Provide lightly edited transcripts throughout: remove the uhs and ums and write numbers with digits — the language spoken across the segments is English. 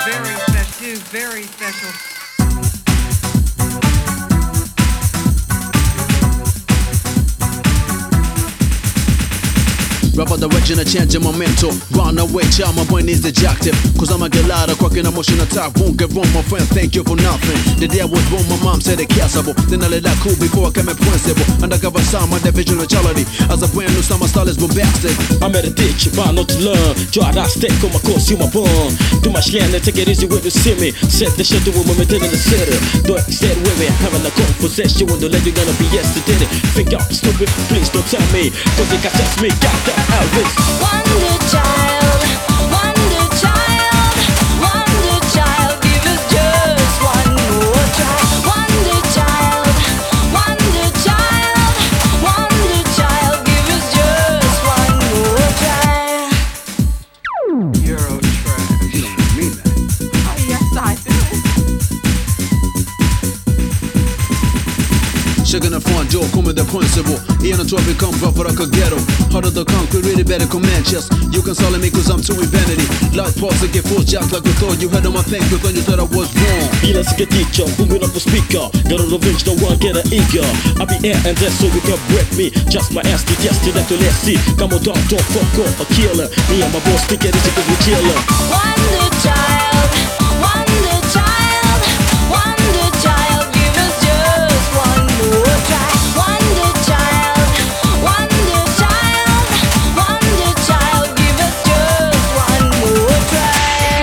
very special. Rap direction, a change in momentum. Run away, child, my brain is dejected. Cause I'ma get louder, cracking emotion attack. Won't get wrong, my friend, thank you for nothing. The day I was born, my mom said it cassable. Then I let that cool before I came in principle. Undercover sound, my division of charity. As a brand new sound, my style is bombastic. I'm at a ditch, but not to learn. Try to stick on my course, you my bond. Do my slang and take it easy when you see me. Set the shit to a woman in the city. Don't extend with me, having a conversation with the lady gonna be yesterday. Think I'm stupid, please don't tell me. Cause they can test me, got that. Elvis. Wonder child, wonder child, wonder child, give us just one more try. Wonder child, wonder child, wonder child, give us just one more try. Euro trash. You don't mean that. Oh, yes, I do. Shaking the front door, come with the principle. Ian and Trophy come rough like a ghetto. Heart of the concrete, really better command chest. You can solve me cause I'm too vanity. Loud pulse and get full jacked like a thought. You had on my thing, you thought you thought I was wrong. Bilen ska teacher, booming up the speaker. Got a revenge, no one get a eager. I be air and death so you can break me. Just my ass, get yes to that to let's see. Come on, don't fuck off, a killer. Me and my boss think it is because we chillin'. Wonder child, wonder child, wonder child, give us just one more try. Wonder child, wonder child, wonder child, give us just one more try.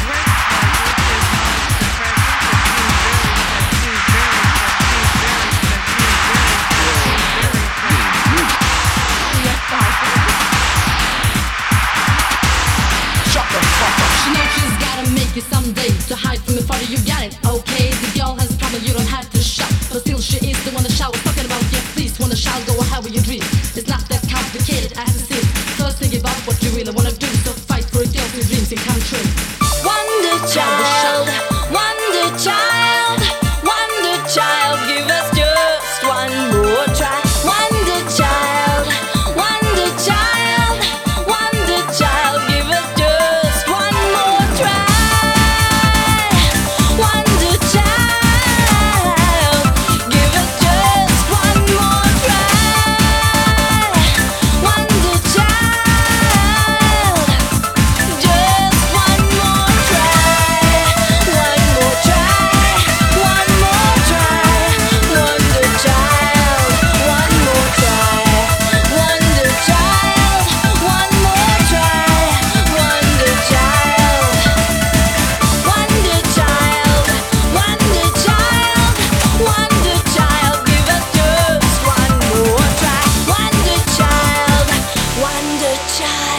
Shut the fuck up. She knows she's gotta make it someday. To hide from the father, you got it, okay. The girl has trouble, you don't have to shout. But still she is the one that showers. Talking about, yeah, please, wanna shout, go ahead with your dream. It's not that complicated as it seems. First think about what you really wanna do. So fight for it, girls, your dreams can come true. Wonder child, wonder child, wonder child, give us just one more try. Wonder child, wonder child, wonder child, give us just one more try. Wonder child, give us just one more try. Wonder child, just one more try. One more try, one more try. Wonder child, one more try. Wonder child, one more try. Wonder child, wonder child, wonder child, wonder child, give us just one more try. Wonder child, wonder child.